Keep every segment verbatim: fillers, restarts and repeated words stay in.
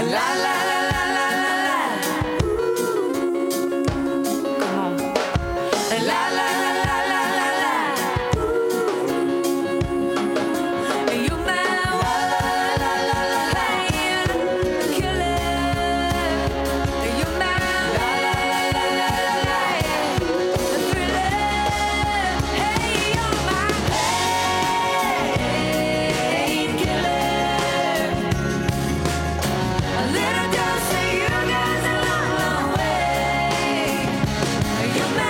La la la la la la la. Come on. La la la la la la la. You my one, la la la la killer. You my la la la la la thriller. Hey, you're my pain killer. A little dose of you goes a long, long way. You're my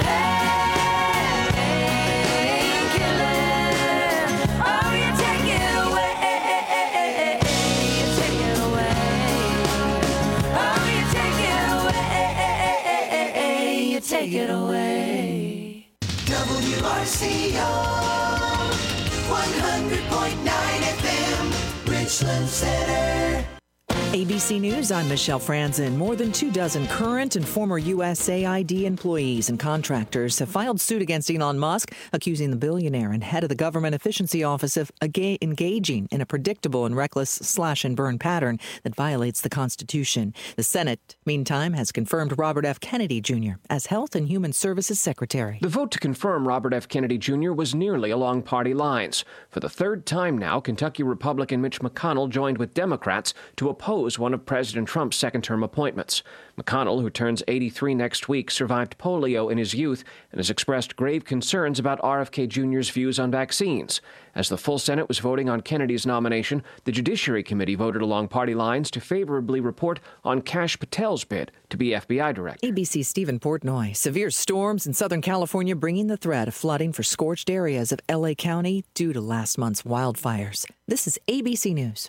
pain killer. Oh, you take it away. You take it away. Oh, you take it away. You take it away. W R C O one hundred point nine F M, Richland Center. A B C News, I'm Michelle Franzen. More than two dozen current and former U S A I D employees and contractors have filed suit against Elon Musk, accusing the billionaire and head of the Government Efficiency Office of aga- engaging in a predictable and reckless slash-and-burn pattern that violates the Constitution. The Senate, meantime, has confirmed Robert F. Kennedy Junior as Health and Human Services Secretary. The vote to confirm Robert F. Kennedy Junior was nearly along party lines. For the third time now, Kentucky Republican Mitch McConnell joined with Democrats to oppose one of President Trump's second-term appointments. McConnell, who turns eighty-three next week, survived polio in his youth and has expressed grave concerns about R F K Junior's views on vaccines. As the full Senate was voting on Kennedy's nomination, the Judiciary Committee voted along party lines to favorably report on Kash Patel's bid to be F B I director. A B C's Stephen Portnoy. Severe storms in Southern California bringing the threat of flooding for scorched areas of L A County due to last month's wildfires. This is A B C News.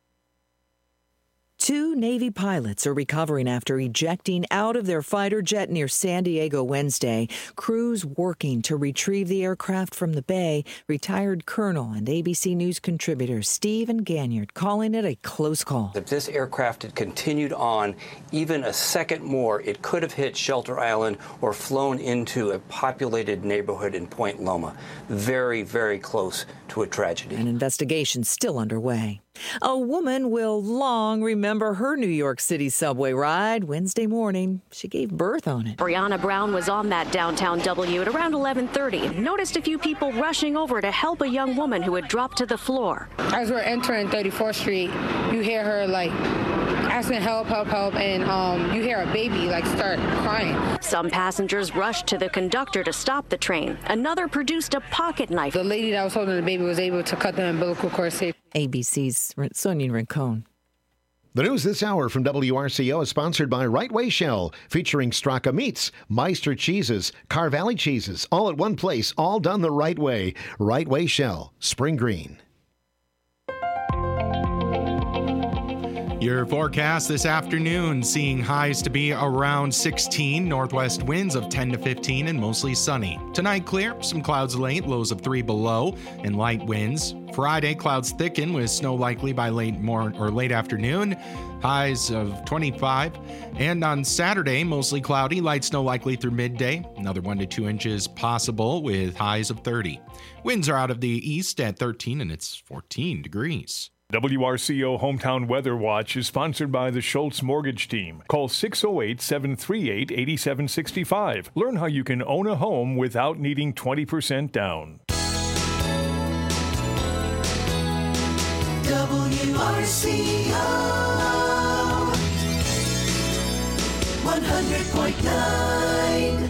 Two Navy pilots are recovering after ejecting out of their fighter jet near San Diego Wednesday. Crews working to retrieve the aircraft from the bay. Retired Colonel and A B C News contributor Stephen Ganyard calling it a close call. If this aircraft had continued on even a second more, it could have hit Shelter Island or flown into a populated neighborhood in Point Loma. Very, very close to a tragedy. An investigation still underway. A woman will long remember her New York City subway ride. Wednesday morning, she gave birth on it. Brianna Brown was on that downtown W at around eleven thirty and noticed a few people rushing over to help a young woman who had dropped to the floor. As we're entering thirty-fourth Street, you hear her like asking help, help, help, and um, you hear a baby like start crying. Some passengers rushed to the conductor to stop the train. Another produced a pocket knife. The lady that was holding the baby was able to cut the umbilical cord safe. A B C's Sonia Rincon. The news this hour from W R C O is sponsored by Right Way Shell, featuring Straka Meats, Meister Cheeses, Car Valley Cheeses, all at one place, all done the right way. Right Way Shell, Spring Green. Your forecast this afternoon, seeing highs to be around sixteen, northwest winds of ten to fifteen, and mostly sunny. Tonight, clear, some clouds late, lows of three below, and light winds. Friday, clouds thicken with snow likely by late morning or late afternoon, highs of twenty-five. And on Saturday, mostly cloudy, light snow likely through midday. Another one to two inches possible with highs of thirty. Winds are out of the east at thirteen, and it's fourteen degrees. W R C O Hometown Weather Watch is sponsored by the Schultz Mortgage Team. Call six oh eight, seven three eight, eight seven six five. Learn how you can own a home without needing twenty percent down. W R C O one hundred point nine.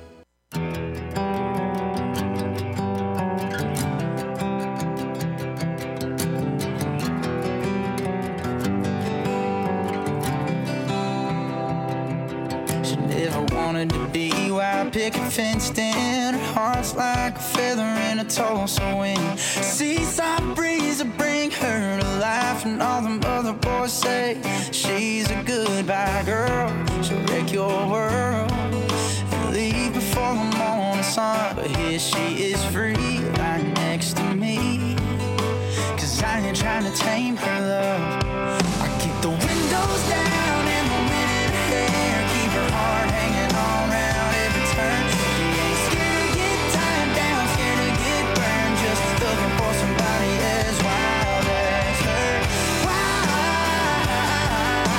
Wanted to be where I pick a fenced in. Her heart's like a feather in a Tulsa wind. Seaside breeze will bring her to life, and all them other boys say she's a goodbye girl. She'll wreck your world and leave before the morning sun. But here she is free, right next to me. Cause I ain't trying to tame her love. I keep the windows down and the wind in her hair. Keep her heart hanging on round every turn. She ain't scared to get tied down, scared to get burned. Just looking for somebody as wild as her. Wild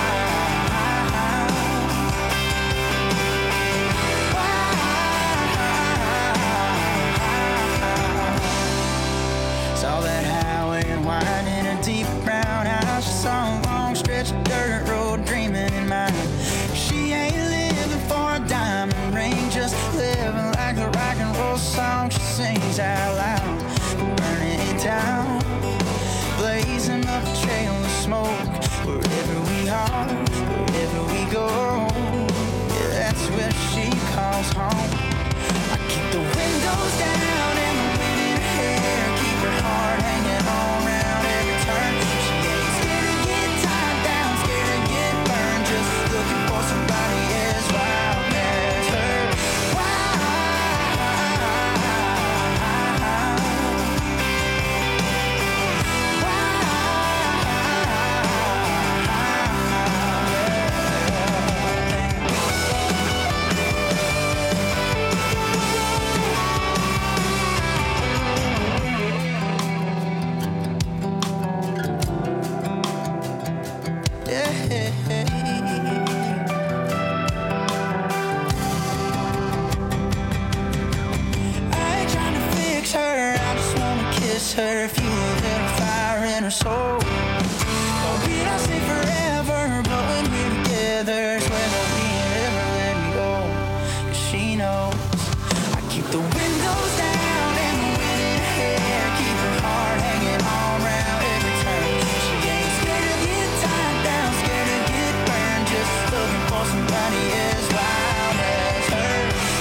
sings out loud, burning it down, blazing up a trail of smoke. Wherever we are, wherever we go, yeah, that's where she calls home. I keep the windows down and the wind in her hair, keep her heart hanging on round every turn. She ain't scared to get tied down, scared to get burned, just looking for somebody as wild as her. Her, if you lit a fire in her soul. But we don't stay forever, but when we're together, swear that we ain't ever let me go. 'Cause she knows I keep the windows down and the wind in her hair, keep her heart hanging on round every turn. She ain't scared to get tied down, scared to get burned, just looking for somebody as wild as her.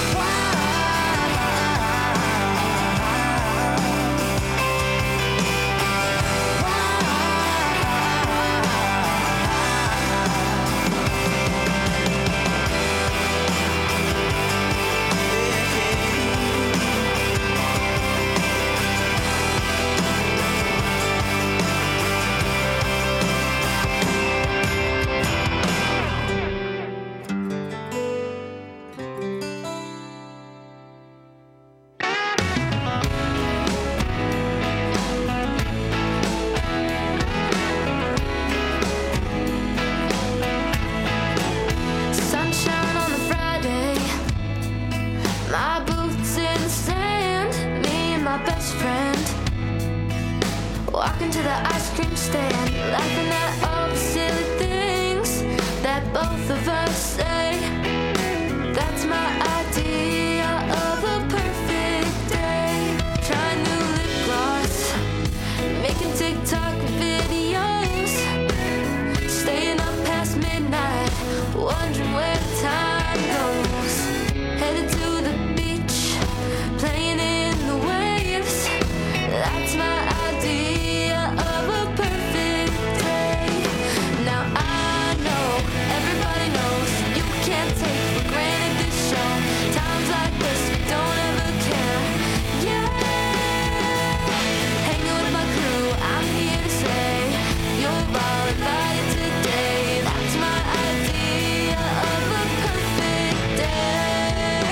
Sunshine on a Friday, my boots in the sand, me and my best friend walking to the ice cream stand, laughing at all the silly things that both of us say. That's my idea of a perfect day. Trying new lip gloss, making TikTok videos, staying up past midnight, wondering where the time goes. Headed to the beach, playing in the waves. That's my idea of a perfect day. Now I know, everybody knows, you can't take for granted this show. Times like this, we don't ever care. Yeah, hanging with my crew, I'm here to say, you're all invited today. That's my idea of a perfect day.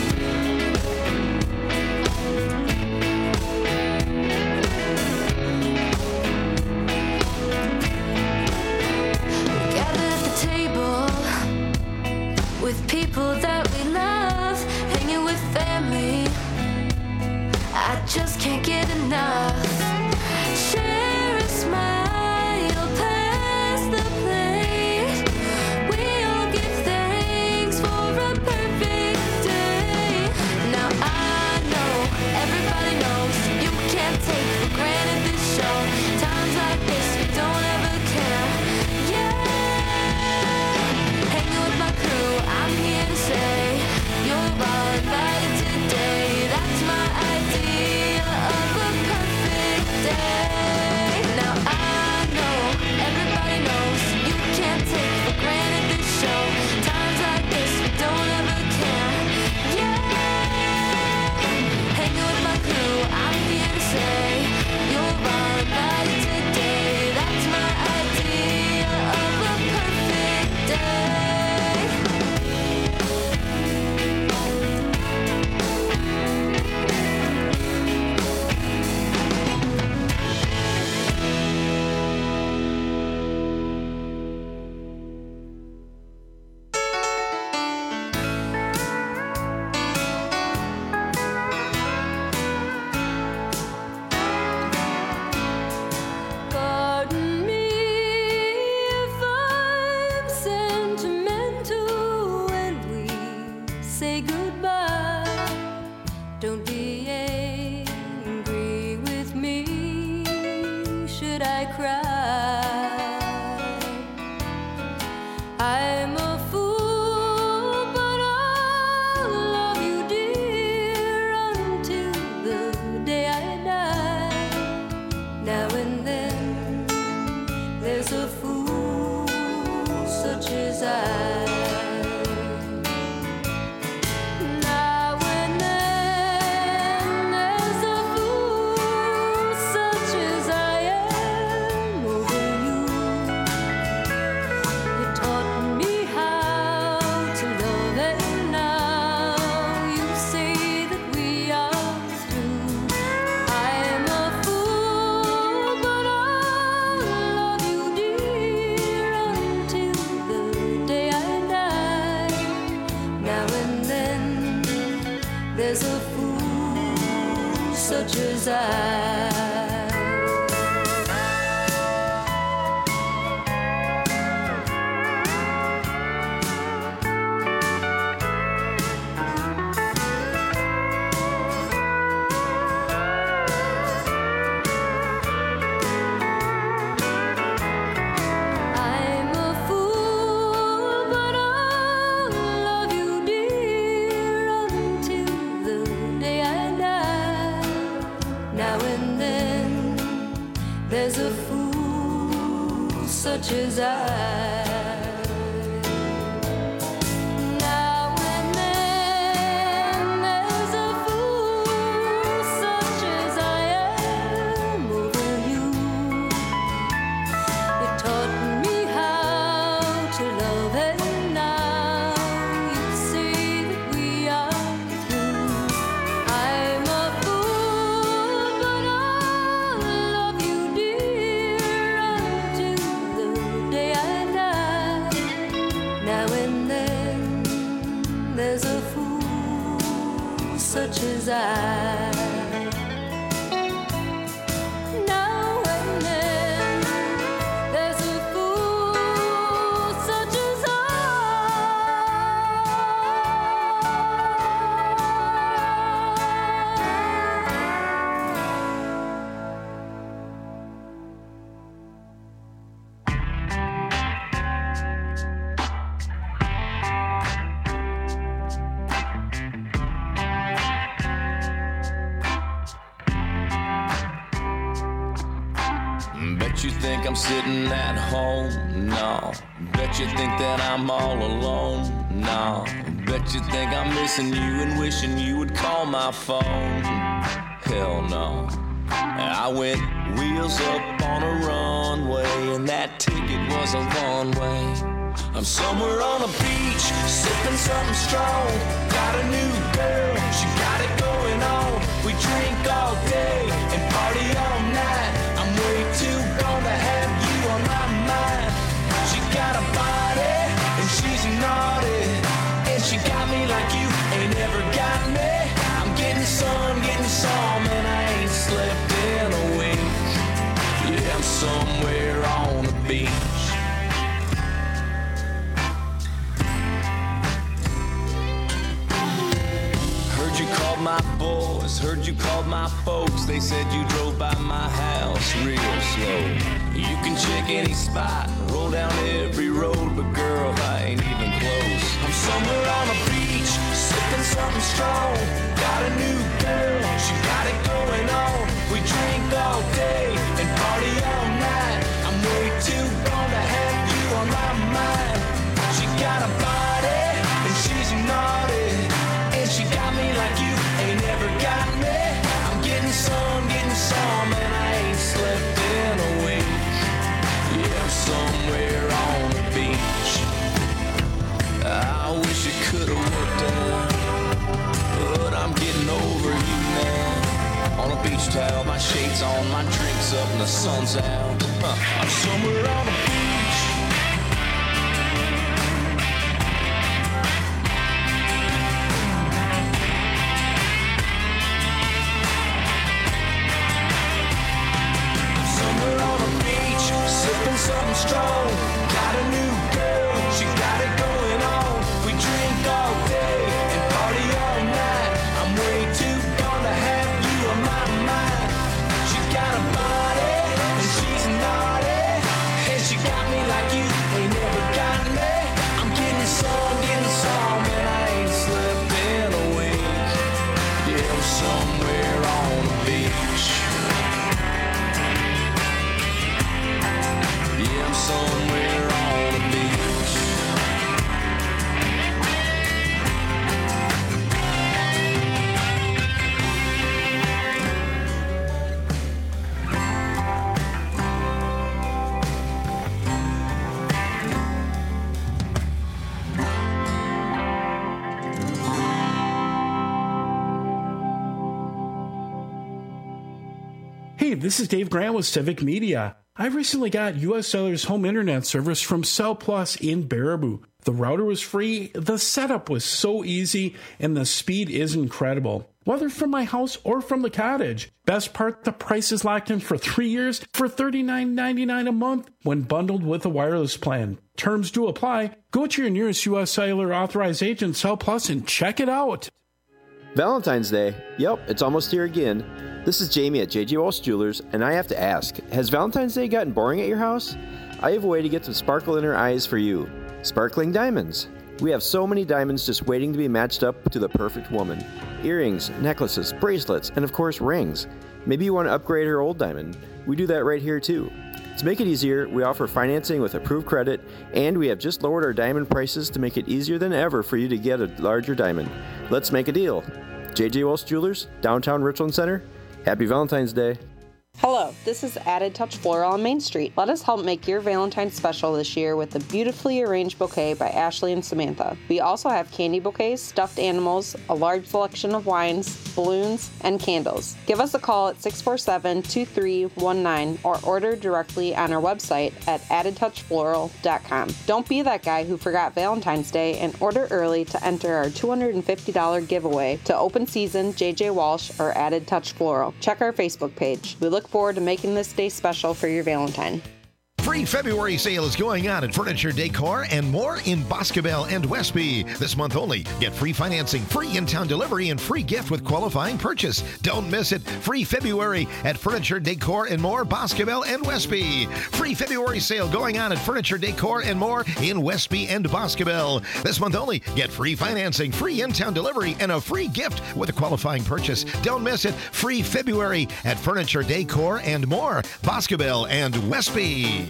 We gather at the table with people that we love, hanging with family. I just can't get enough. Share a smile, pass the plate. We all give thanks for a perfect day. Now I know, everybody knows, you can't take for granted this show. Times like this, we don't ever care. Yeah, hanging with my crew, I'm here to say, you're all invited today. That's my idea of a perfect I cry. I'm a fool, but I'll love you, dear, until the day I die. Now and then there's a fool such as I. There's a fool such as I. There's a fool such as I. Now and then there's a fool such as I am over you. You taught me how to love, and now you see that we are through. I'm a fool, but I'll love you, now and then there's a fool such as I. Now and then there's a fool such as I. Bet you think I'm sitting at home? No. Bet you think that I'm all alone? No. Bet you think I'm missing you and wishing you would call my phone? Hell no. I went wheels up on a runway, and that ticket was a one-way. I'm somewhere on a beach, sipping something strong. Got a new girl, she got it going on. We drink all day and party all night. I'm way too gone to have you on my mind. She got a body and she's naughty, and she got me like you ain't ever got me. I'm getting some, getting some, and I ain't slept in a week. Yeah, I'm somewhere on the beach. Heard you called my boys, heard you called my folks. They said you drove by my house real slow. You can check any spot, roll down every road, but girl, I ain't even close. I'm somewhere on a beach, sipping something strong. Got a new girl, she got it going on. We drink all day and party all night. I'm way too gone to have you on my mind. She got a body and she's naughty, and she got me like you ain't ever got me. I'm getting some, getting some, and I ain't slept in a week. Yeah, I'm somewhere on the beach. I wish it could have worked out, but I'm getting over you now. On a beach towel, my shades on, my drinks up, and the sun's out. Huh. I'm somewhere on the beach. Something strong, got a new girl, she got it going on. We drink all day and party all night. I'm way too gone to have you on my mind. She got a body and she's not I'm somewhere on a beach. Hey, this is Dave Grant with Civic Media. I recently got U S Cellular's home internet service from Cell Plus in Baraboo. The router was free, the setup was so easy, and the speed is incredible. Whether from my house or from the cottage. Best part, the price is locked in for three years for thirty-nine ninety-nine a month when bundled with a wireless plan. Terms do apply. Go to your nearest U S Cellular authorized agent, Cell Plus, and check it out. Valentine's Day. Yep, it's almost here again. This is Jamie at J J Walsh Jewelers, and I have to ask, has Valentine's Day gotten boring at your house? I have a way to get some sparkle in her eyes for you. Sparkling diamonds. We have so many diamonds just waiting to be matched up to the perfect woman. Earrings, necklaces, bracelets, and of course rings. Maybe you want to upgrade her old diamond. We do that right here too. To make it easier, we offer financing with approved credit, and we have just lowered our diamond prices to make it easier than ever for you to get a larger diamond. Let's make a deal. J J Walsh Jewelers, downtown Richland Center. Happy Valentine's Day. Hello, this is Added Touch Floral on Main Street. Let us help make your Valentine's special this year with a beautifully arranged bouquet by Ashley and Samantha. We also have candy bouquets, stuffed animals, a large selection of wines, balloons, and candles. Give us a call at six four seven, two three one nine or order directly on our website at added touch floral dot com. Don't be that guy who forgot Valentine's Day and order early to enter our two hundred fifty dollars giveaway to Open Season, J J Walsh, or Added Touch Floral. Check our Facebook page. We look forward to making this day special for your Valentine. Free February sale is going on at Furniture Decor and more in Boscobel and Westby. This month only, get free financing, free in-town delivery, and free gift with qualifying purchase. Don't miss it. Free February at Furniture Decor and more, Boscobel and Westby. Free February sale going on at Furniture Decor and more in Westby and Boscobel. This month only, get free financing, free in-town delivery, and a free gift with a qualifying purchase. Don't miss it. Free February at Furniture Decor and more, Boscobel and Westby.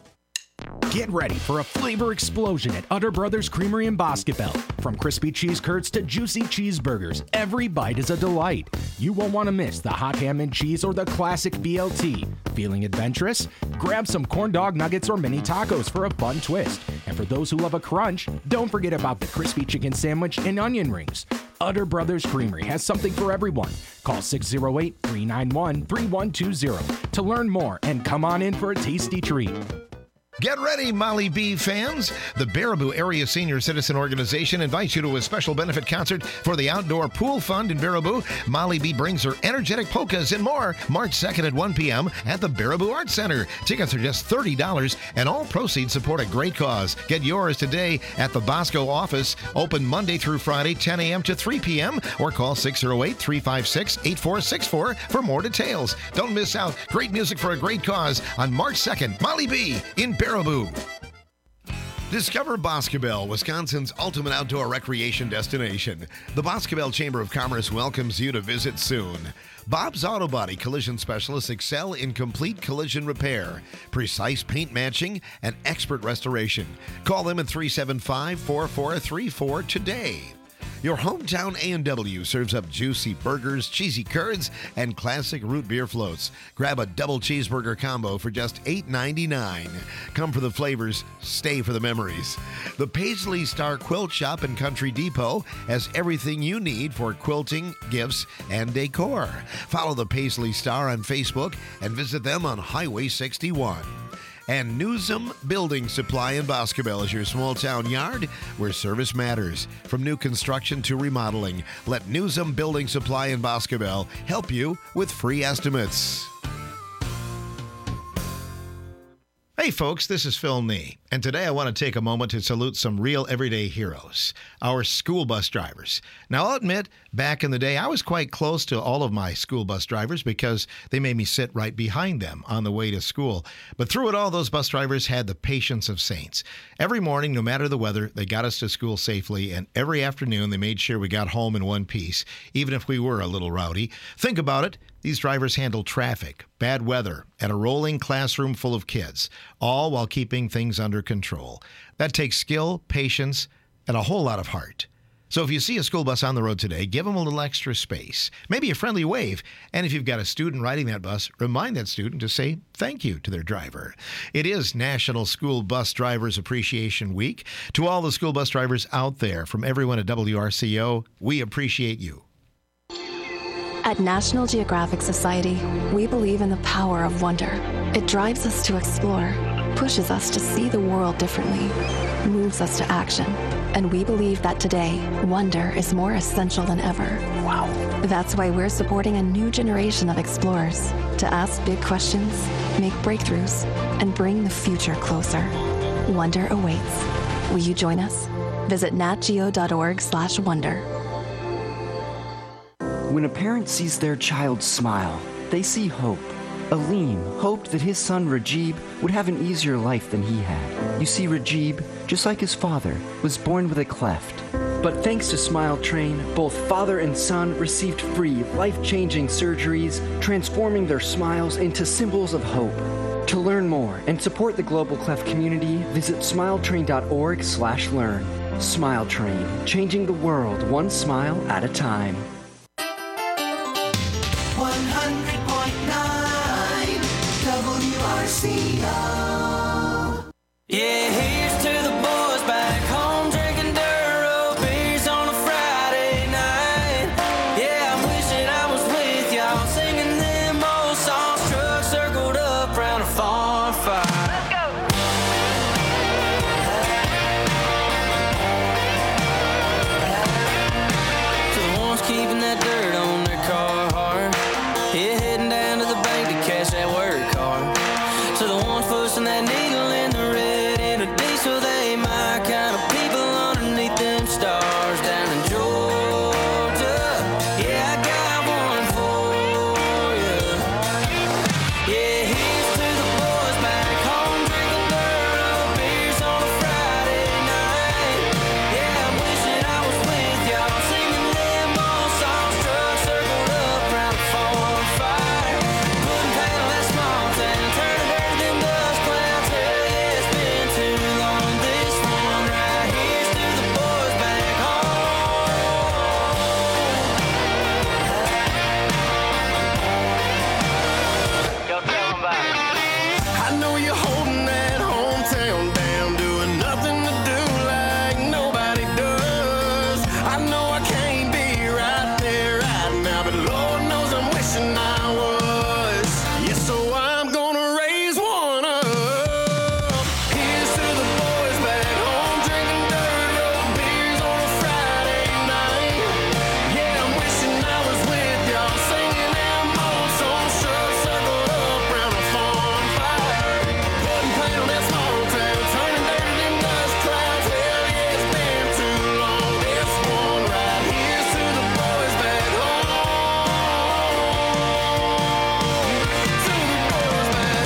Get ready for a flavor explosion at Utter Brothers Creamery in Boscobel. From crispy cheese curds to juicy cheeseburgers, every bite is a delight. You won't want to miss the hot ham and cheese or the classic B L T. Feeling adventurous? Grab some corn dog nuggets or mini tacos for a fun twist. And for those who love a crunch, don't forget about the crispy chicken sandwich and onion rings. Utter Brothers Creamery has something for everyone. Call six oh eight, three nine one, three one two zero to learn more and come on in for a tasty treat. Get ready, Molly B fans. The Baraboo Area Senior Citizen Organization invites you to a special benefit concert for the Outdoor Pool Fund in Baraboo. Molly B brings her energetic polkas and more March second at one p.m. at the Baraboo Arts Center. Tickets are just thirty dollars, and all proceeds support a great cause. Get yours today at the Bosco office, open Monday through Friday, ten a.m. to three p.m., or call six oh eight, three five six, eight four six four for more details. Don't miss out. Great music for a great cause on March second. Molly B in Baraboo. Discover Boscobel, Wisconsin's ultimate outdoor recreation destination. The Boscobel Chamber of Commerce welcomes you to visit soon. Bob's Auto Body collision specialists excel in complete collision repair, precise paint matching, and expert restoration. Call them at three seven five, four four three four today. Your hometown A and W serves up juicy burgers, cheesy curds, and classic root beer floats. Grab a double cheeseburger combo for just eight ninety-nine. Come for the flavors, stay for the memories. The Paisley Star Quilt Shop in Country Depot has everything you need for quilting, gifts, and decor. Follow the Paisley Star on Facebook and visit them on Highway sixty-one. And Newsom Building Supply in Boscobel is your small town yard where service matters. From new construction to remodeling, let Newsom Building Supply in Boscobel help you with free estimates. Hey folks, this is Phil Nee, and today I want to take a moment to salute some real everyday heroes, our school bus drivers. Now I'll admit, back in the day I was quite close to all of my school bus drivers because they made me sit right behind them on the way to school. But through it all, those bus drivers had the patience of saints. Every morning, no matter the weather, they got us to school safely, and every afternoon they made sure we got home in one piece, even if we were a little rowdy. Think about it. These drivers handle traffic, bad weather, and a rolling classroom full of kids, all while keeping things under control. That takes skill, patience, and a whole lot of heart. So if you see a school bus on the road today, give them a little extra space, maybe a friendly wave. And if you've got a student riding that bus, remind that student to say thank you to their driver. It is National School Bus Drivers Appreciation Week. To all the school bus drivers out there, from everyone at W R C O, we appreciate you. At National Geographic Society, we believe in the power of wonder. It drives us to explore, pushes us to see the world differently, moves us to action. And we believe that today, wonder is more essential than ever. Wow. That's why we're supporting a new generation of explorers to ask big questions, make breakthroughs, and bring the future closer. Wonder awaits. Will you join us? Visit natgeo.org slash wonder. When a parent sees their child smile, they see hope. Aleem hoped that his son Rajib would have an easier life than he had. You see, Rajib, just like his father, was born with a cleft. But thanks to Smile Train, both father and son received free, life-changing surgeries, transforming their smiles into symbols of hope. To learn more and support the Global Cleft community, visit smiletrain.org slash learn. Smile Train, changing the world one smile at a time. one hundred point nine W R C O. Yeah, here's to the boys back home drinking Duro beers on a Friday night. Yeah, I'm wishing I was with y'all singing them old songs. Truck circled up round a farm fire. Let's go. To the ones keeping that dirt on their car hard. Yeah, heading down to the bank to cash that work card. To the ones pushing that needle in the red in a diesel, they my kind of people underneath them stars down in Georgia. Yeah, I got one for you. Yeah, here's to the boys back home drinking Duro beers on a Friday night. Yeah, I'm wishing I was with y'all singing them old songs. Truck circled up round the farm fire. Putting paint on that small town, turning dirt them dust clouds. Hell yeah, it's been too long. This one right here's to the boys back home. Go tell them about it. I know you're holding that hometown down, doing nothing to do like nobody does. I know I can't be right there right now, but Lord knows I'm wishing I was. Yeah, so I'm gonna raise one up. Here's to the boys back home drinking dirty old beers on a Friday night. Yeah, I'm wishing I was with y'all singing them old songs. Truck circled up round a farm fire. Putting paint on that small town, turning dirt to them dust clouds. Hell yeah, it's been too long. This one right here's to the boys back home. To the boys back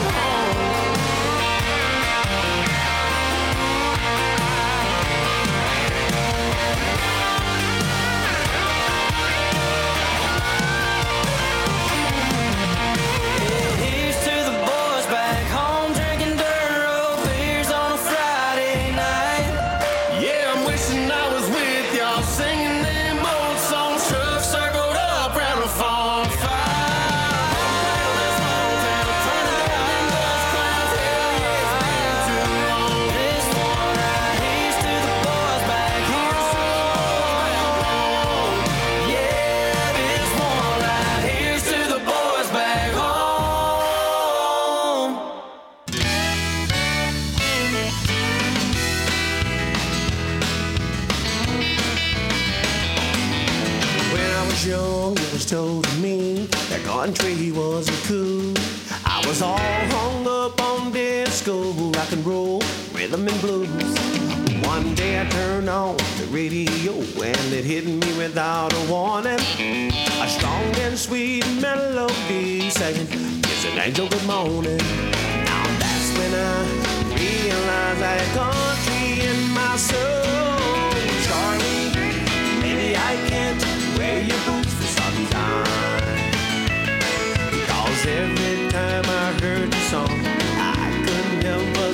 Here's to the boys back home drinking Duro beers on a Friday night. Yeah, I'm wishing I was with y'all singing them old songs. Truck circled up round a farm When I was young, it was told to me that country wasn't cool. I was all hung up on disco, rock and roll, rhythm and blues. One day I turned on the radio and it hit me without a warning. A strong and sweet melody saying, "It's an angel, good morning." Now that's when I realized I had country in my soul. Charlie, maybe I can't wear your boots for some time.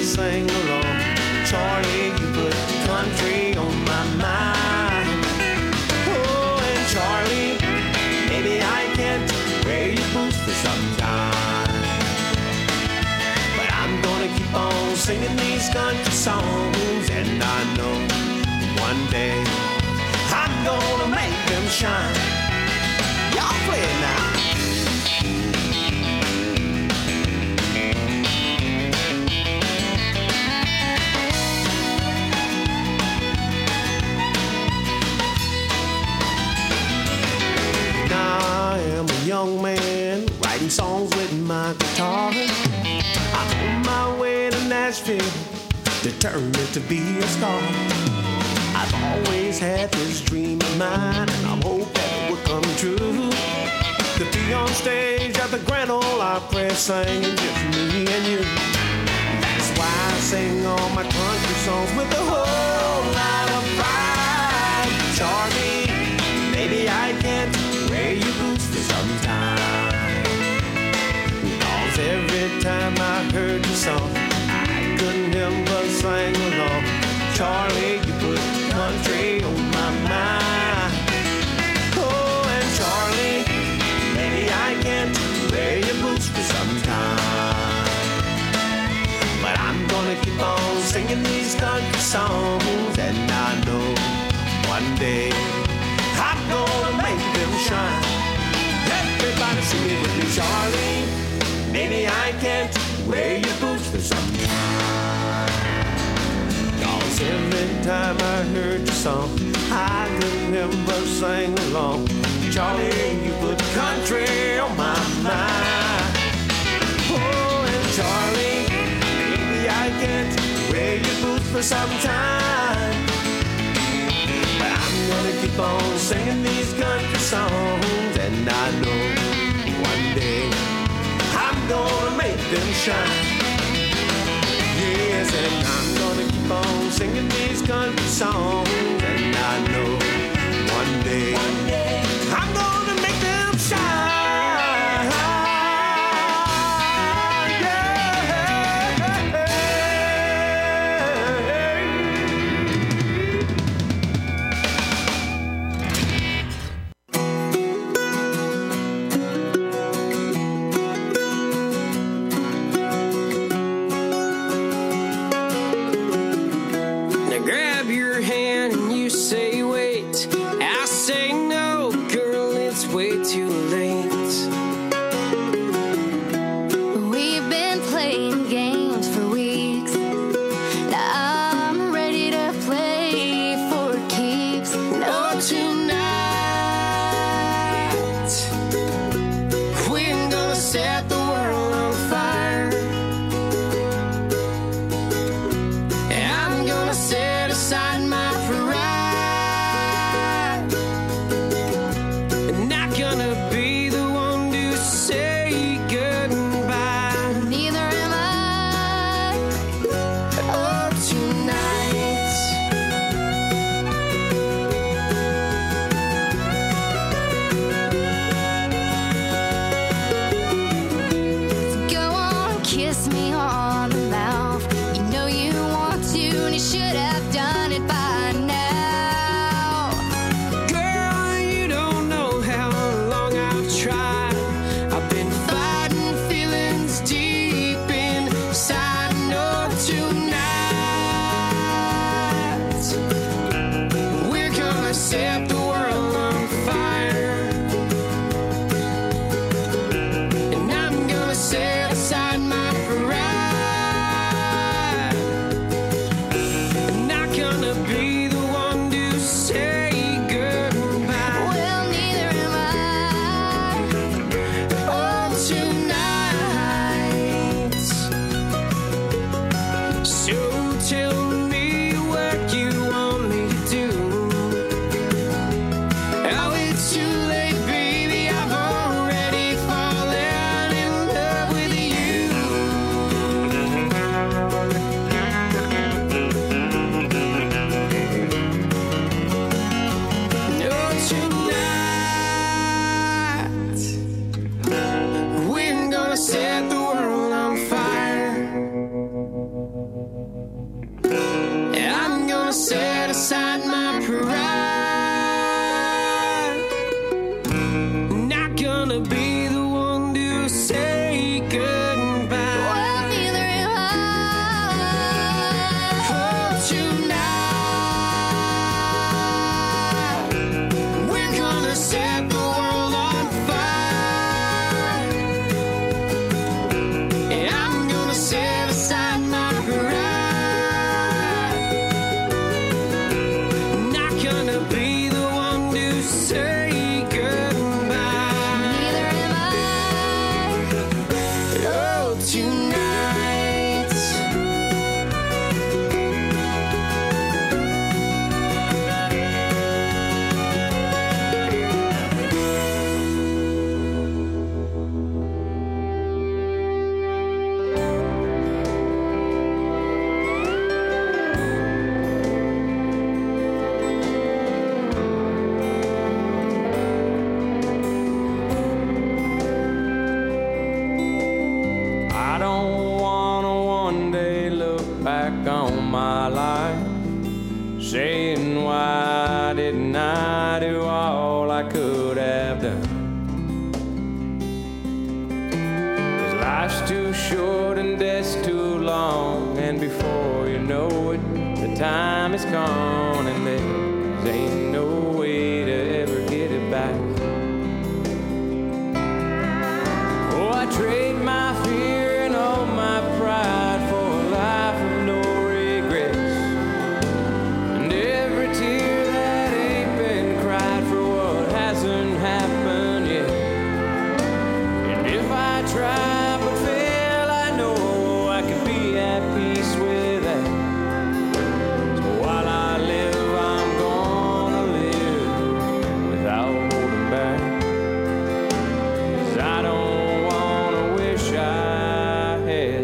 sing along. Charlie, you put country on my mind. Oh, and Charlie, maybe I can't wear your boots for some time, but I'm gonna keep on singing these country songs, and I know one day I'm gonna make them shine. Y'all play it now. Young man writing songs with my guitar. I'm on my way to Nashville, determined to be a star. I've always had this dream of mine, and I hope that it will come true. To be on stage at the Grand Ole Opry singing just me and you. That's why I sing all my country songs with a whole lot of pride. Charlie, maybe I can't wear your boots for some time, 'cause every time I heard your song, I couldn't help but sing along. Charlie, you put country on my mind. Oh, and Charlie, maybe I can't wear your boots for some time, but I'm gonna keep on singing these country songs, and I know one day I'm gonna make them shine. Everybody sing it with me, Charlie. Maybe I can't wear your boots for some time, 'cause every time I heard your song, I couldn't help but sing along. Charlie, you put country on my mind. Oh, and Charlie, maybe I can't wear your boots for some time, but I'm gonna keep on singing these country songs, and I know one day I'm gonna make them shine. Yes, and I'm gonna keep on singing these country songs, and I know one day, one day I'm gonna make them shine. gonna set aside my pride. Not gonna be the one to say goodbye. Well, neither am I. Oh, tonight we're gonna set the world on fire. And I'm gonna set aside my pride. Not gonna be the one to say goodbye. Neither am I. Oh, tonight. I don't wanna one day look back on my life saying, why didn't I do all I could have done? 'Cause life's too short and death's too long, and before you know it, the time is gone and there ain't no way to ever get it back. Oh, I trade my fear and all my pride for a life of no regrets. And every tear that ain't been cried for what hasn't happened yet. And if I try but fail, I know I can be at peace with that. So while I live, I'm gonna live without holding back. 'Cause I don't wanna wish I had.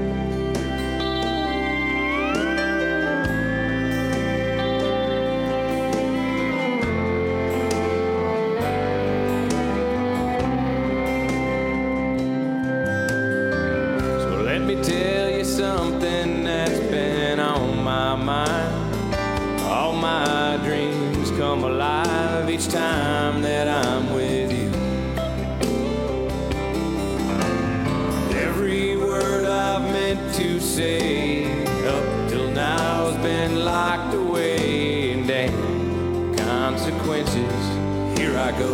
So let me tell you something that's been on my mind. All my dreams come alive each time that I'm with you. Every word I've meant to say up till now has been locked away. And damn consequences, here I go.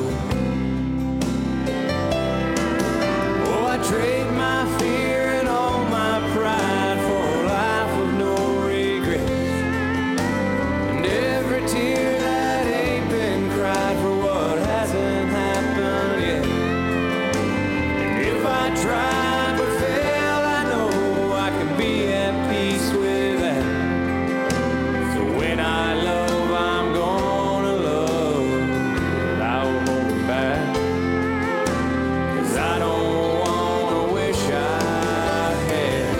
Oh, I trade my fear and all my pride for a life of no regrets. And every tear that ain't been cried for what hasn't happened yet. And if I try but fail, I know I can be at peace with that. So when I love, I'm gonna love without holding back. 'Cause I don't wanna wish I had.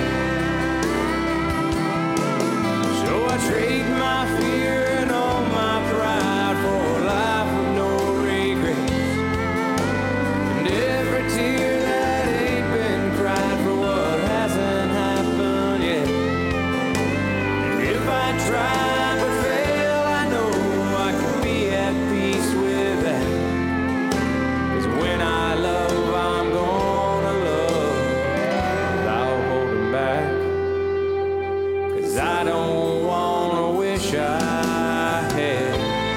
So I trade my fear and all my pride for a life with no regrets. And every tear that ain't been cried for what hasn't happened yet. And if I try but fail, I know I can be at peace with that. 'Cause when I love, I'm gonna love without holding back. 'Cause I don't wanna wish I had.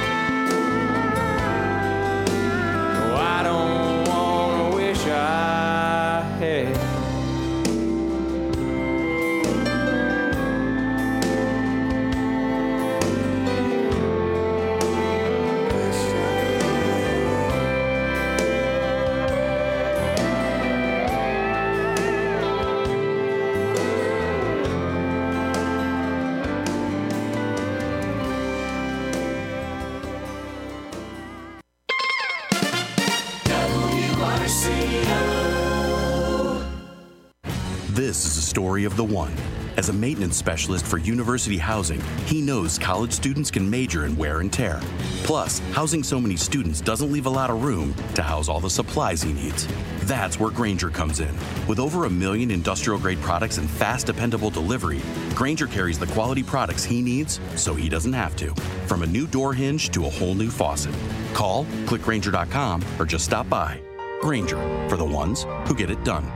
No, I don't wanna wish I had. This is the story of the one. As a maintenance specialist for University Housing, he knows college students can major in wear and tear. Plus, housing so many students doesn't leave a lot of room to house all the supplies he needs. That's where Grainger comes in. With over a million industrial-grade products and fast, dependable delivery, Grainger carries the quality products he needs so he doesn't have to. From a new door hinge to a whole new faucet. Call, click Grainger dot com, or just stop by. Grainger, for the ones who get it done.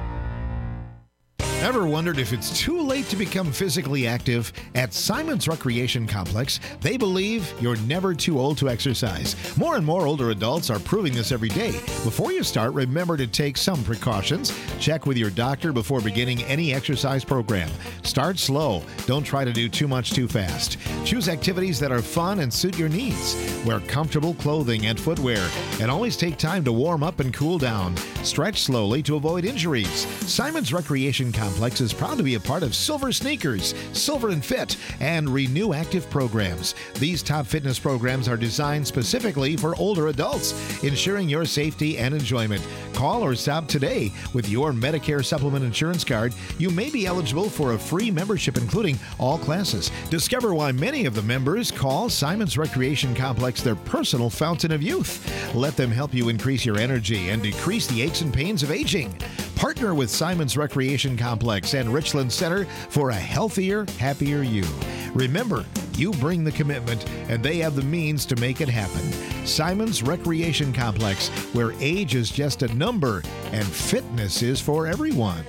Ever wondered if it's too late to become physically active? At Simon's Recreation Complex, they believe you're never too old to exercise. More and more older adults are proving this every day. Before you start, remember to take some precautions. Check with your doctor before beginning any exercise program. Start slow. Don't try to do too much too fast. Choose activities that are fun and suit your needs. Wear comfortable clothing and footwear, and always take time to warm up and cool down. Stretch slowly to avoid injuries. Simon's Recreation Complex Complex is proud to be a part of Silver Sneakers, Silver and Fit, and Renew Active programs. These top fitness programs are designed specifically for older adults, ensuring your safety and enjoyment. Call or stop today. With your Medicare Supplement Insurance Card, you may be eligible for a free membership including all classes. Discover why many of the members call Simon's Recreation Complex their personal fountain of youth. Let them help you increase your energy and decrease the aches and pains of aging. Partner with Simon's Recreation Complex and Richland Center for a healthier, happier you. Remember, you bring the commitment, and they have the means to make it happen. Simon's Recreation Complex, where age is just a number and fitness is for everyone.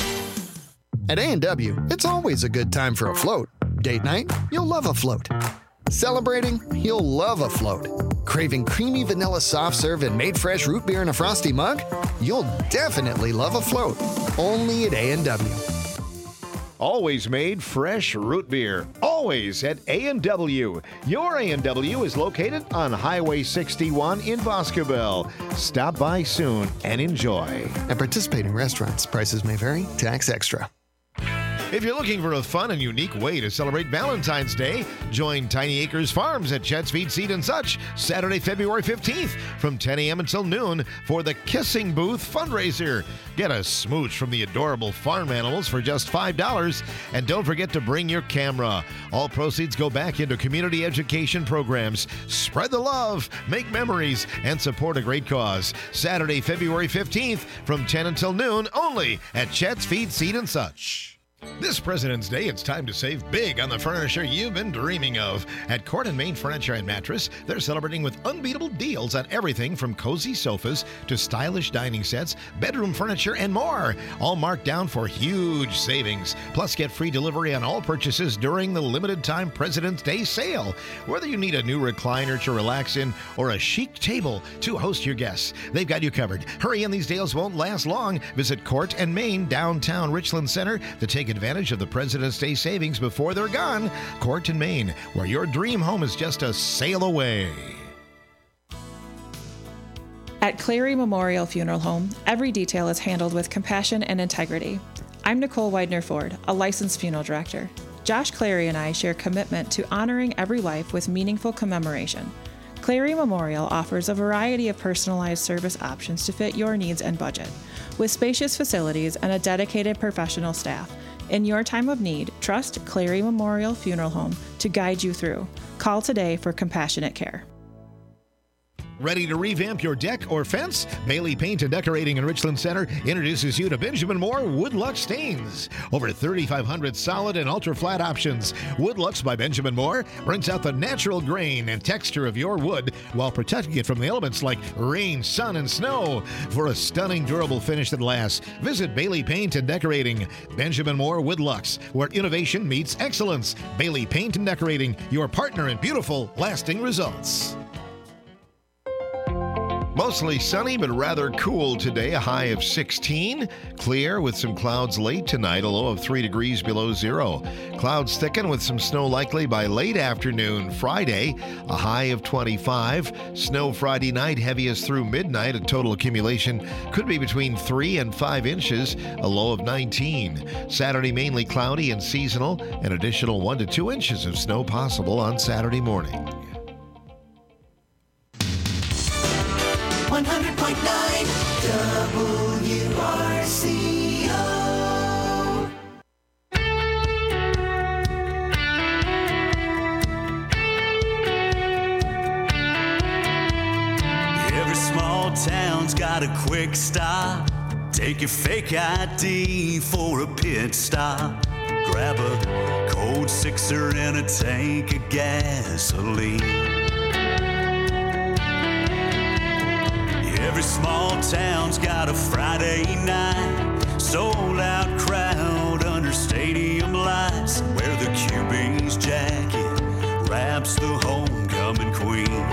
At A and W, it's always a good time for a float. Date night? You'll love a float. Celebrating? You'll love a float. Craving creamy vanilla soft serve and made fresh root beer in a frosty mug? You'll definitely love a float. Only at A and W. Always made fresh root beer. Always at A and W. Your A and W is located on Highway sixty-one in Boscobel. Stop by soon and enjoy. At participating restaurants, prices may vary. Tax extra. If you're looking for a fun and unique way to celebrate Valentine's Day, join Tiny Acres Farms at Chet's Feed, Seed and Such Saturday, February fifteenth from ten a.m. until noon for the Kissing Booth fundraiser. Get a smooch from the adorable farm animals for just five dollars, and don't forget to bring your camera. All proceeds go back into community education programs. Spread the love, make memories, and support a great cause. Saturday, February fifteenth from ten until noon only at Chet's Feed, Seed and Such. This President's Day, it's time to save big on the furniture you've been dreaming of. At Court and Main Furniture and Mattress, they're celebrating with unbeatable deals on everything from cozy sofas to stylish dining sets, bedroom furniture, and more. All marked down for huge savings. Plus, get free delivery on all purchases during the limited time President's Day sale. Whether you need a new recliner to relax in or a chic table to host your guests, they've got you covered. Hurry in, these deals won't last long. Visit Court and Main, downtown Richland Center, to take advantage of the President's Day savings before they're gone. Court and Main, where your dream home is just a sail away. At Clary Memorial Funeral Home, every detail is handled with compassion and integrity. I'm Nicole Widener-Ford, a licensed funeral director. Josh Clary and I share commitment to honoring every life with meaningful commemoration. Clary Memorial offers a variety of personalized service options to fit your needs and budget, with spacious facilities and a dedicated professional staff. In your time of need, trust Clary Memorial Funeral Home to guide you through. Call today for compassionate care. Ready to revamp your deck or fence? Bailey Paint and Decorating in Richland Center introduces you to Benjamin Moore Woodlux Stains. Over thirty-five hundred solid and ultra-flat options. Woodlux by Benjamin Moore brings out the natural grain and texture of your wood while protecting it from the elements like rain, sun, and snow. For a stunning, durable finish that lasts, visit Bailey Paint and Decorating. Benjamin Moore Woodlux, where innovation meets excellence. Bailey Paint and Decorating, your partner in beautiful, lasting results. Mostly sunny, but rather cool today, a high of sixteen. Clear with some clouds late tonight, a low of three degrees below zero. Clouds thicken with some snow likely by late afternoon Friday, a high of twenty-five. Snow Friday night, heaviest through midnight. A total accumulation could be between three and five inches, a low of nineteen. Saturday, mainly cloudy and seasonal. An additional one to two inches of snow possible on Saturday morning. one hundred point nine W R C O. town's got a quick stop. Take your fake I D for a pit stop. Grab a cold sixer and a tank of gasoline. Every small town's got a Friday night, sold out crowd under stadium lights, where the Q B's jacket wraps the homecoming queen.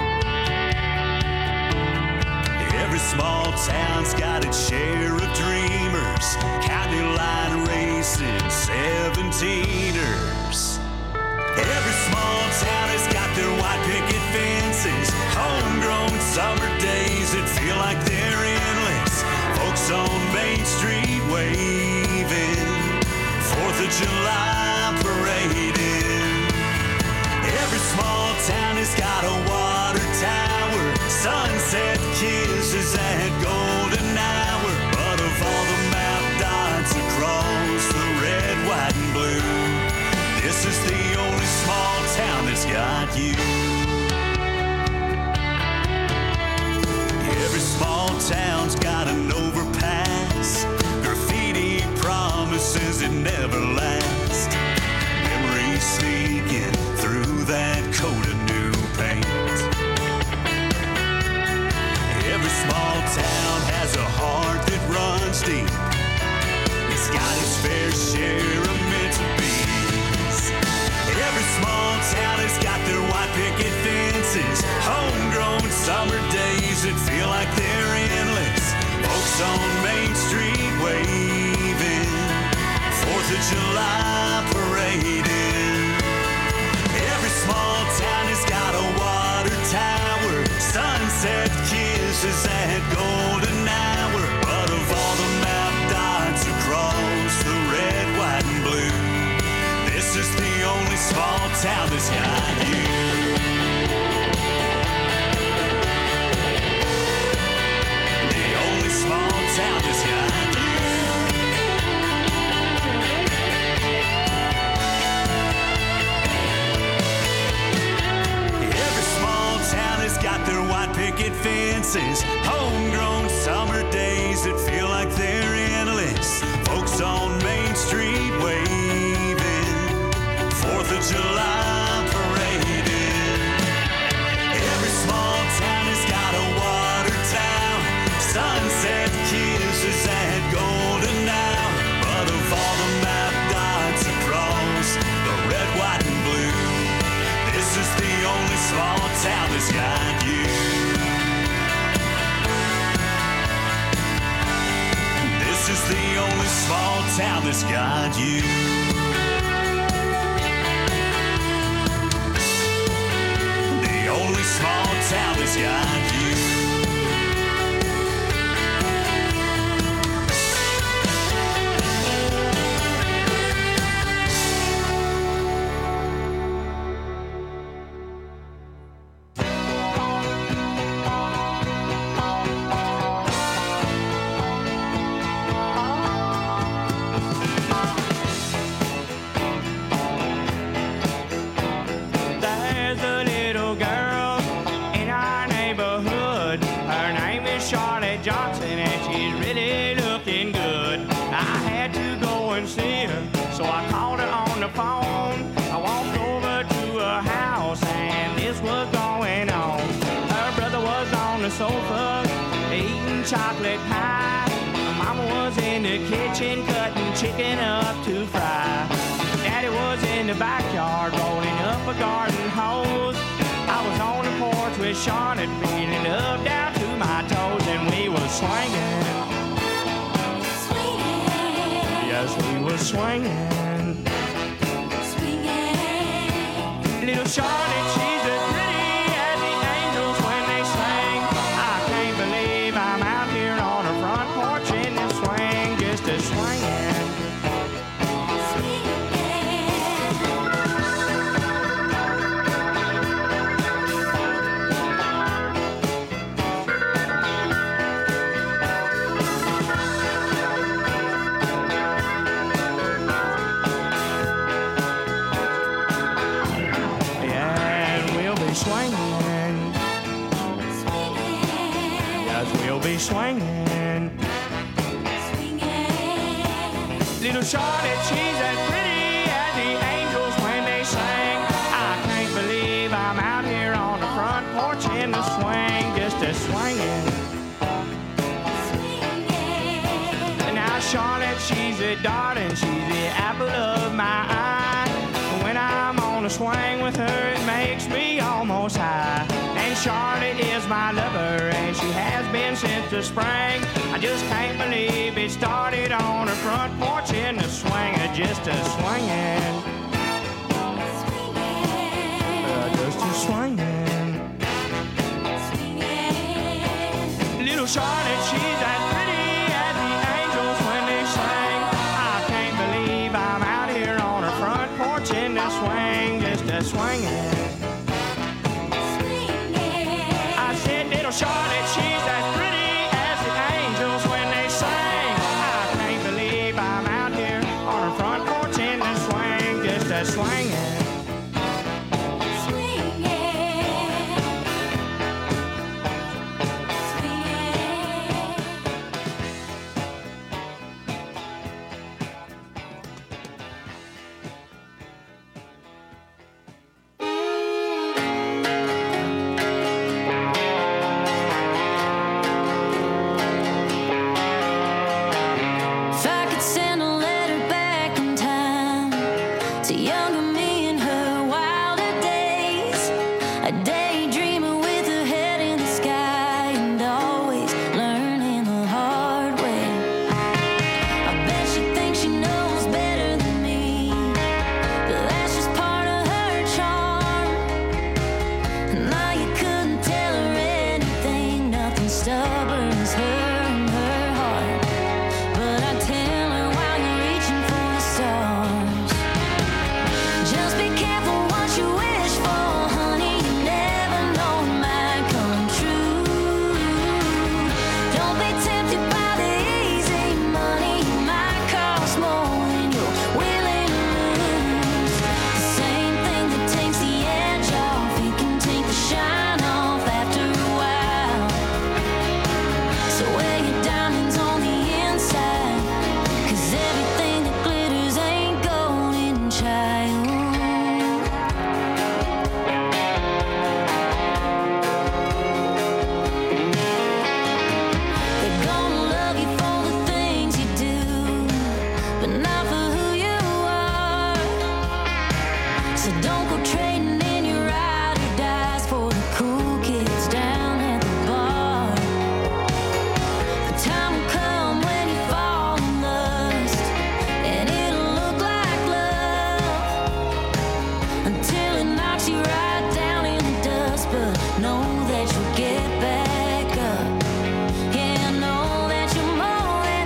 Every small town's got its share of dreamers, county line racing seventeeners. Every small town has got their white picket fences, homegrown summer days that feel like they're endless. Folks on Main Street waving, Fourth of July parading. Every small town has got a water tower, sunset kisses at golden hour. But of all the map dots across the red, white, and blue, this is the only small town that's got you. Every small town's got an overpass, graffiti promises it never lasts. Memories sneaking through that coat of new paint. Every small town has a heart that runs deep. It's got its fair share of meant to be's. Every small town has got their white picket fences, homegrown summer days that feel like they're endless. Folks on Main Street waving, Fourth of July parading. Every small town has got a water tower, sunset kisses at golden hour. But of all the map dots across the red, white, and blue, this is the only small town that's got you. The only small town that's got you. Every small town has got their white picket fences, homegrown summer days that feel like they're endless. Folks on Main Street waving, Fourth of July parading. Every small town has got a water tower, sunset kisses at golden hour. But of all the map dots across the red, white, and blue, this is the only small town that's got you. This is the only small town that's got you. The only small town that's got you. There's a little girl in our neighborhood. Her name is Charlotte Johnson, and she's really looking good. I had to go and see her, so I called her on the phone. I walked over to her house, and this was going on. Her brother was on the sofa eating chocolate pie. Mama was in the kitchen cutting chicken up to fry. Daddy was in the backyard rolling up a garden hose. I was on the porch with Charlotte, feeling love down to my toes, and we was swinging. Swinging. Yes, we was swinging. Swinging. Little Charlotte, she's as pretty as the angels when they sing. I can't believe I'm out here on her front porch in this swing, just a swinging. swinging. Yes, we'll be swinging. Little Charlotte, she's as pretty as the angels when they sing. I can't believe I'm out here on the front porch in the swing, just a swinging. Now Charlotte, she's a darling, she's the apple of my eye. When I'm on a swing with her, it makes me almost high. And Charlotte is my lover, and she has been since the spring. I just can't believe it started on her front porch in the swing, just a swinging. Uh, just a swinging. Little Charlotte, she's as pretty as the angels when they sing. I can't believe I'm out here on her front porch in the swing, just a swinging. I said, little Charlotte, she's as pretty as the angels when they sing. I can't believe I'm out here on her front porch in the swing, just a swinging. If I could send a letter back in time to younger me in her wilder days, a daydreamer with her head in the sky and always learning the hard way. I bet she thinks she knows better than me, but that's just part of her charm. Now you couldn't tell her anything, nothing stubborn as her and her heart. But I tell her while you're reaching for the stars, just be careful what you wish for, honey. You never know it might come true. Don't be tempted by the easy money. It might cost more than you're willing to lose. The same thing that takes the edge off, you can take the shine off after a while. So wear your diamonds on the inside, 'cause everything that glitters ain't golden, child. They're gonna love you for the things you do, but not for who you are. So don't go trading in your ride or dies for the cool kids down at the bar. The time will come when you fall in lust, and it'll look like love until it knocks you right down in the dust. But know that you'll get back up. Yeah, know that you're more than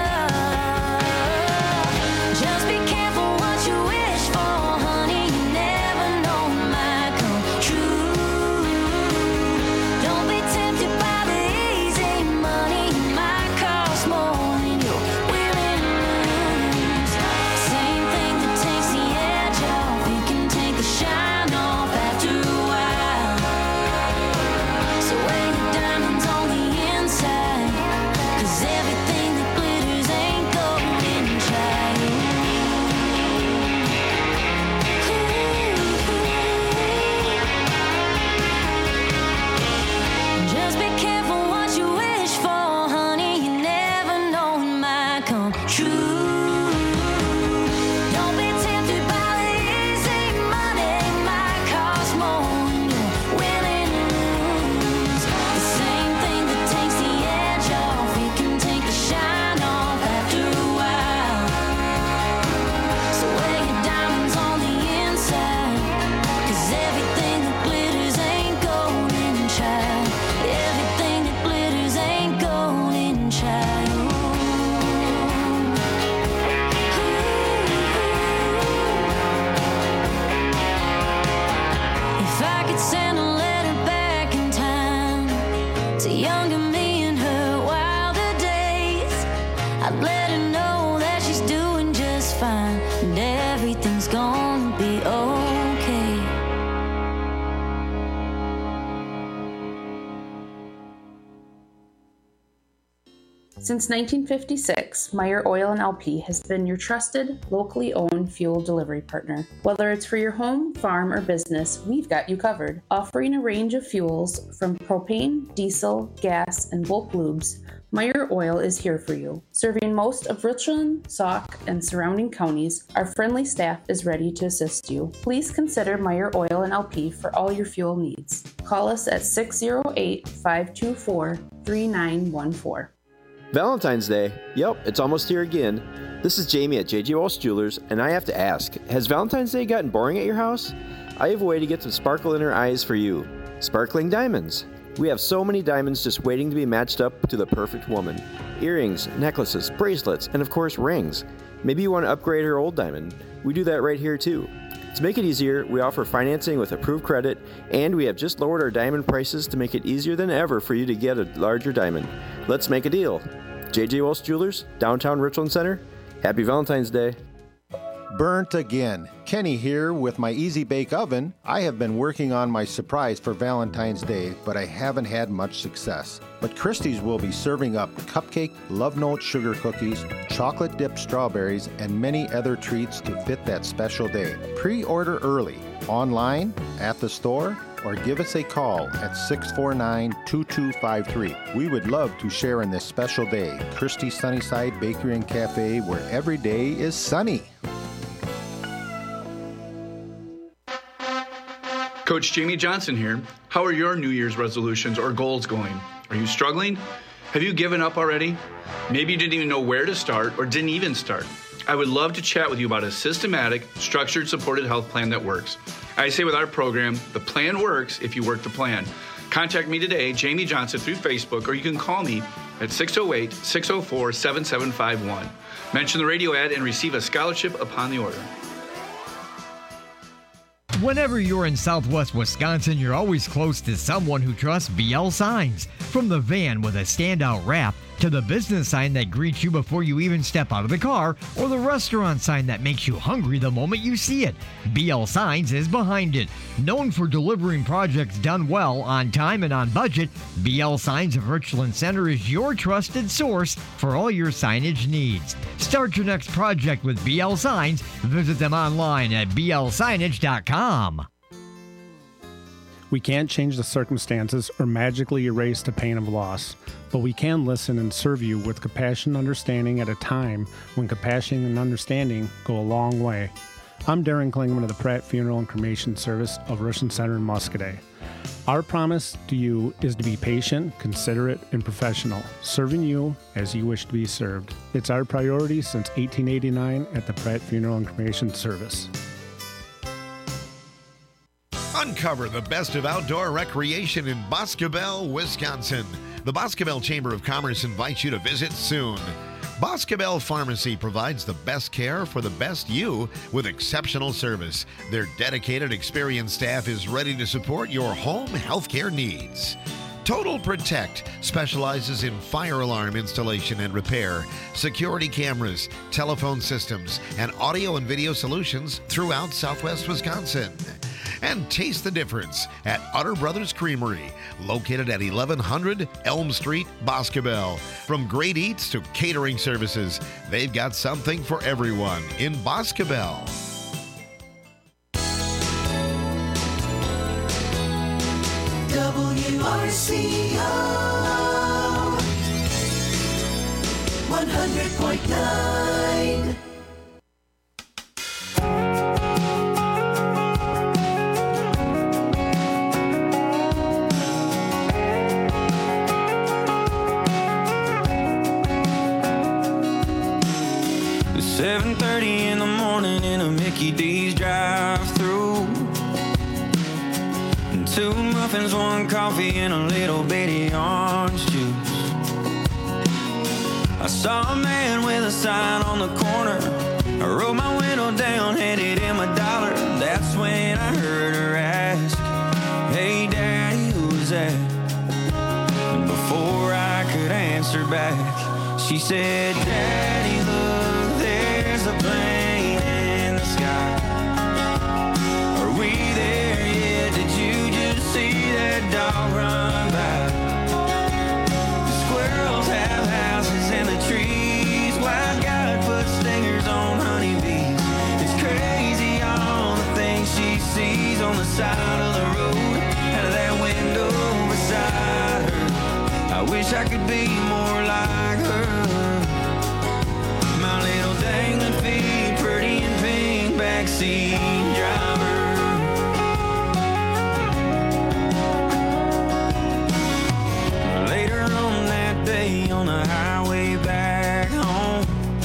enough. Just be careful what you wish for, honey. You never know it might come true. Don't be tempted by the easy money. It might cost more than you're willing to lose. Same thing that takes the edge off, you can take the shine off after a while. Since nineteen fifty-six, Meyer Oil and L P has been your trusted, locally owned fuel delivery partner. Whether it's for your home, farm, or business, we've got you covered. Offering a range of fuels from propane, diesel, gas, and bulk lubes, Meyer Oil is here for you. Serving most of Richland, Sauk, and surrounding counties, our friendly staff is ready to assist you. Please consider Meyer Oil and L P for all your fuel needs. Call us at six oh eight, five two four, three nine one four. Valentine's Day. Yep, it's almost here again. This is Jamie at J J Walsh Jewelers, and I have to ask, has Valentine's Day gotten boring at your house? I have a way to get some sparkle in her eyes for you. Sparkling diamonds. We have so many diamonds just waiting to be matched up to the perfect woman. Earrings, necklaces, bracelets, and of course rings. Maybe you want to upgrade her old diamond. We do that right here too. To make it easier, we offer financing with approved credit, and we have just lowered our diamond prices to make it easier than ever for you to get a larger diamond. Let's make a deal. J J Walsh Jewelers, downtown Richland Center. Happy Valentine's Day. Burnt again. Kenny here with my Easy Bake Oven. I have been working on my surprise for Valentine's Day, but I haven't had much success. But Christie's will be serving up cupcake, love note sugar cookies, chocolate dipped strawberries, and many other treats to fit that special day. Pre-order early, online, at the store, or give us a call at six four nine, two two five three. We would love to share in this special day. Christie's Sunnyside Bakery and Cafe, where every day is sunny. Coach Jamie Johnson here. How are your New Year's resolutions or goals going? Are you struggling? Have you given up already? Maybe you didn't even know where to start or didn't even start. I would love to chat with you about a systematic, structured, supported health plan that works. I say with our program, the plan works if you work the plan. Contact me today, Jamie Johnson, through Facebook, or you can call me at six oh eight, six oh four, seven seven five one. Mention the radio ad and receive a scholarship upon the order. Whenever you're in Southwest Wisconsin, you're always close to someone who trusts B L Signs. From the van with a standout wrap, to the business sign that greets you before you even step out of the car, or the restaurant sign that makes you hungry the moment you see it, B L Signs is behind it. Known for delivering projects done well, on time, and on budget, B L Signs of Richland Center is your trusted source for all your signage needs. Start your next project with B L Signs. Visit them online at b l signage dot com. We can't change the circumstances or magically erase the pain of loss, but we can listen and serve you with compassion and understanding at a time when compassion and understanding go a long way. I'm Darren Klingman of the Pratt Funeral and Cremation Service of Richland Center in Muscoda. Our promise to you is to be patient, considerate, and professional, serving you as you wish to be served. It's our priority since eighteen eighty-nine at the Pratt Funeral and Cremation Service. Uncover the best of outdoor recreation in Boscobel, Wisconsin. The Boscobel Chamber of Commerce invites you to visit soon. Boscobel Pharmacy provides the best care for the best you with exceptional service. Their dedicated, experienced staff is ready to support your home healthcare needs. Total Protect specializes in fire alarm installation and repair, security cameras, telephone systems, and audio and video solutions throughout Southwest Wisconsin. And taste the difference at Utter Brothers Creamery, located at eleven hundred Elm Street, Boscobel. From great eats to catering services, they've got something for everyone in Boscobel. W R C O one hundred point nine. seven thirty in the morning in a Mickey D's drive-thru. Two muffins, one coffee, and a little bitty orange juice. I saw a man with a sign on the corner. I rolled my window down, handed him a dollar. That's when I heard her ask, "Hey Daddy, who's that?" And before I could answer back, she said, "Daddy, look, there's a plane in the sky. Are we there yet? Did you just see that dog run by?" The squirrels have houses and on the side of the road, out of that window beside her. I wish I could be more like her. My little dangling feet, pretty and pink, backseat driver. Later on that day on the highway back home,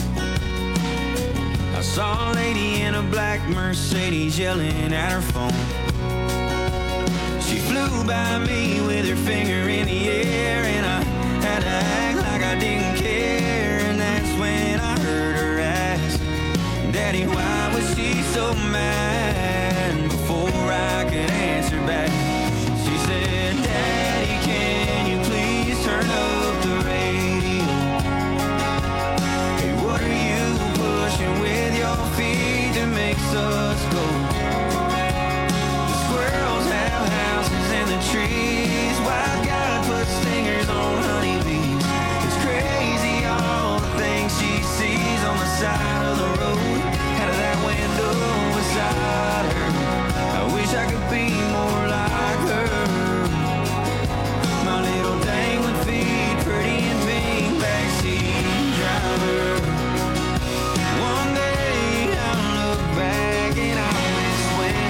I saw a lady in a black Mercedes yelling at her phone. She flew by me with her finger in the air, and I had to act like I didn't care. And that's when I heard her ask, Daddy, why was she so mad? Before I could answer back, she said, Daddy, can you please turn up the radio? Hey, what are you pushing with your feet that makes us go? The squirrels have houses in the trees. Why God put stingers on honeybees? It's crazy all the things she sees on the side of the road, out of that window beside her. I wish I could be more like her. My little dangling feet, pretty and pink, backseat driver. One day I'll look back and I'll miss when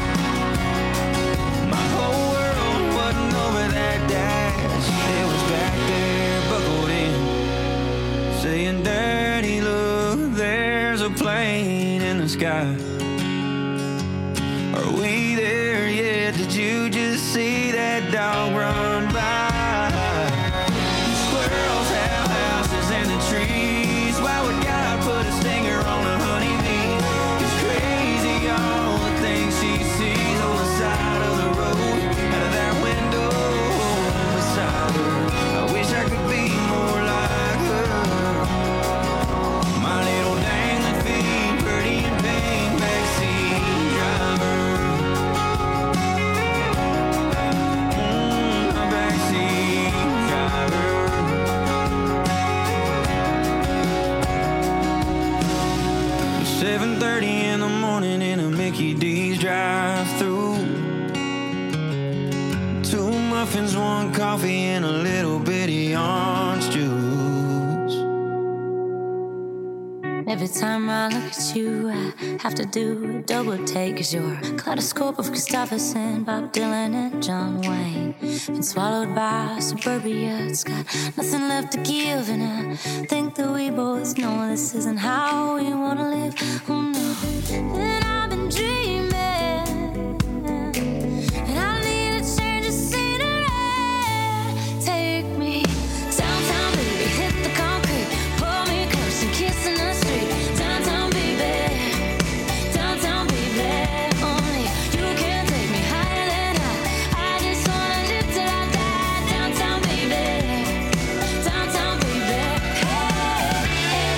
my whole world wasn't over that dash. It was back there, buckled in, saying, Daddy, look, there's a plane in the sky. Are we there yet? Did you just see that dog run by? Squirrels have houses in the trees. Why would God put a stinger on a honeybee? It's crazy all the things she sees on the side of the road, out of that window beside her. I wish I could be more like her. My little dangling feet, pretty and pink, backseat driver. Mm, a backseat driver. seven thirty in the morning in a Mickey D's drive-through. Two muffins, one coffee, and a little bitty orange juice. Every time I look at you, I have to do a double take, 'cause you're a kaleidoscope of Christopherson, Bob Dylan, and John Wayne. Been swallowed by suburbia, it's got nothing left to give, and I think that we both know this isn't how we wanna live. Oh no, and I've been dreaming, and I need a change of scenery. Take me downtown, baby, hit the concrete, pull me close and kiss in the street. Downtown, baby, downtown, baby, only you can take me higher than high. I just wanna live till I die. Downtown, baby, downtown, baby, hey, hey,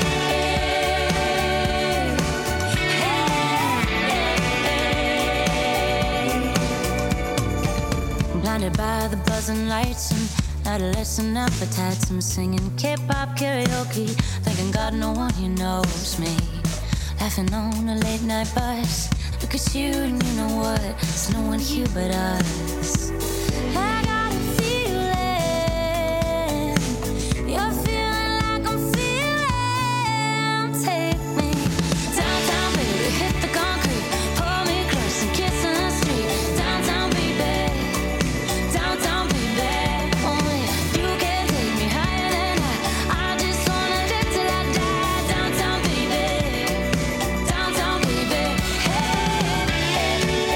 hey. Blinded by the buzzing lights and adolescent appetites, I'm singing K-pop karaoke, thanking God no one here knows me. Laughing on a late night bus, look at you and you know what? There's no one here but us. I got a feeling, you're feeling like I'm feeling. Take me downtown, baby, hit the concrete, pull me close and kiss in the street. Downtown, baby, downtown, baby, only you can take me higher than high. I just wanna live till I die. Downtown, baby, downtown, baby, hey, hey,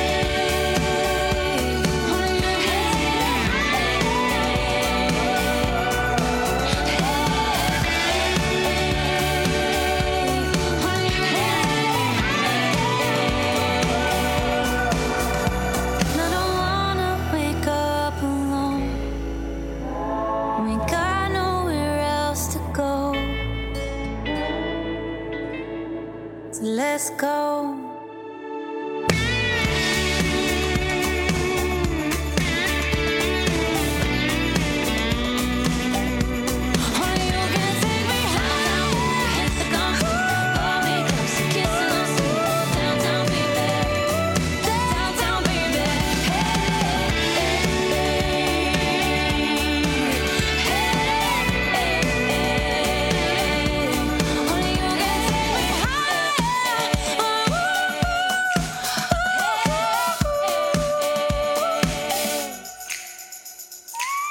I don't wanna wake up alone. We got nowhere else to go. So let's go.